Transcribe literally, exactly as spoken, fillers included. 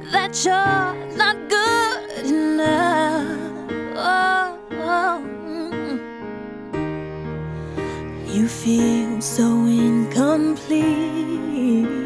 that you're not good enough. Oh, oh, mm. You feel so incomplete.